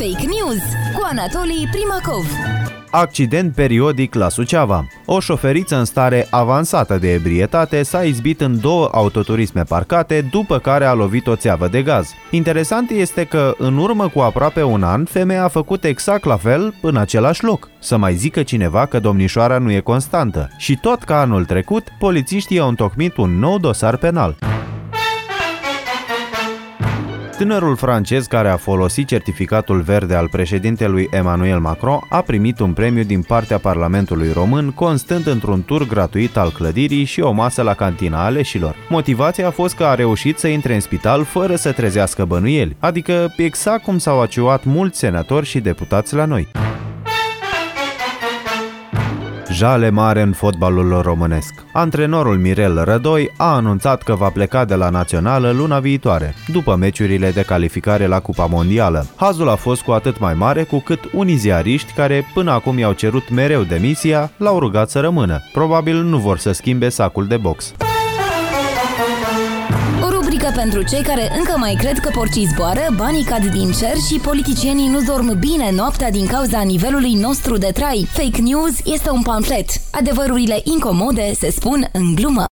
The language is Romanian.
Fake News cu Anatolii Primacov. Accident periodic la Suceava. O șoferiță în stare avansată de ebrietate s-a izbit în două autoturisme parcate, după care a lovit o țeavă de gaz. Interesant este că, în urmă cu aproape un an, femeia a făcut exact la fel în același loc. Să mai zică cineva că domnișoara nu e constantă. Și tot ca anul trecut, polițiștii au întocmit un nou dosar penal. Tânărul francez care a folosit certificatul verde al președintelui Emmanuel Macron a primit un premiu din partea Parlamentului Român, constând într-un tur gratuit al clădirii și o masă la cantina aleșilor. Motivația a fost că a reușit să intre în spital fără să trezească bănuieli, adică exact cum s-au aciuat mulți senatori și deputați la noi. Jale mare în fotbalul românesc. Antrenorul Mirel Rădoi a anunțat că va pleca de la națională luna viitoare, după meciurile de calificare la Cupa Mondială. Hazul a fost cu atât mai mare cu cât unii ziariști care până acum i-au cerut mereu demisia l-au rugat să rămână. Probabil nu vor să schimbe sacul de box. Rubrică pentru cei care încă mai cred că porcii zboară, banii cad din cer și politicienii nu dorm bine noaptea din cauza nivelului nostru de trai. Fake News este un pamflet. Adevărurile incomode se spun în glumă.